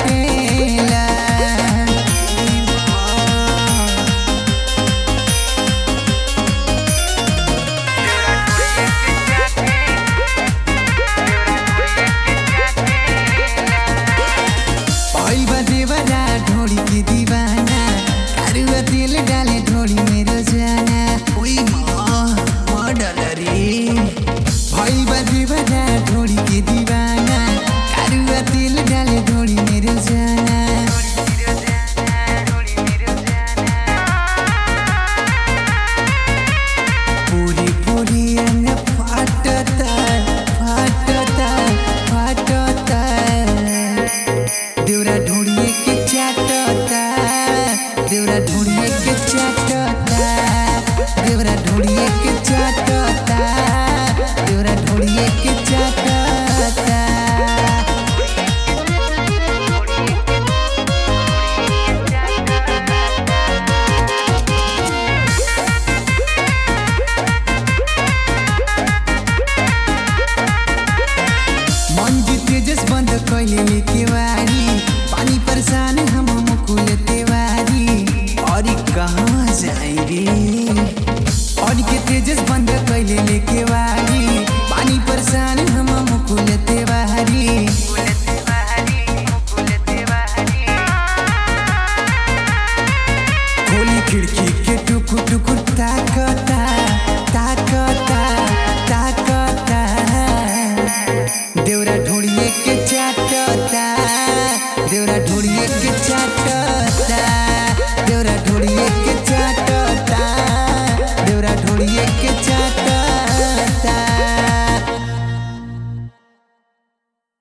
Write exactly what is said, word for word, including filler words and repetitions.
चाटेला। ओई बदेवरा ढोड़ी की दीवाना, कारुआ तेल डाले ढोड़ी में रोजाना। ओई माँ माँ डाल रे। ओई बदेवरा ढोड़ी की दीवाना, कारुआ तेल डाले ढोड़ी में रोजाना। पूरी पूरी अंग फाटता फाटता फाटता।